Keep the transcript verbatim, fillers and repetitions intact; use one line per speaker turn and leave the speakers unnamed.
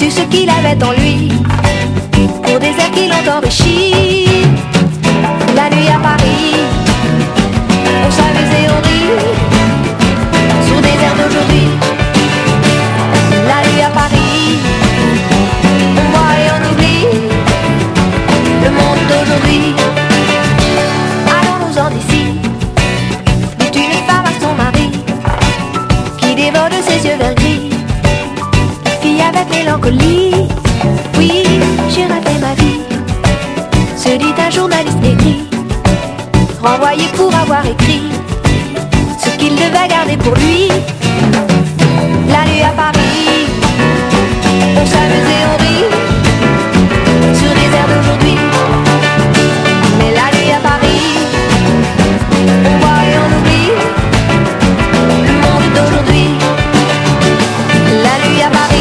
Sais-tu ce qu'il avait en lui? Pour des airs qui l'ont enrichi. La nuit à Paris, on s'amuse et on rit sur des airs d'aujourd'hui. La nuit à Paris, on voit et on oublie le monde d'aujourd'hui. Allons-nous-en d'ici, dit une femme à son mari, qui dévore de ses yeux verts gris, fille avec mélancolie. Oui, j'ai raté ma vie, se dit un journaliste aigri, renvoyé pour avoir écrit ce qu'il devait garder pour lui.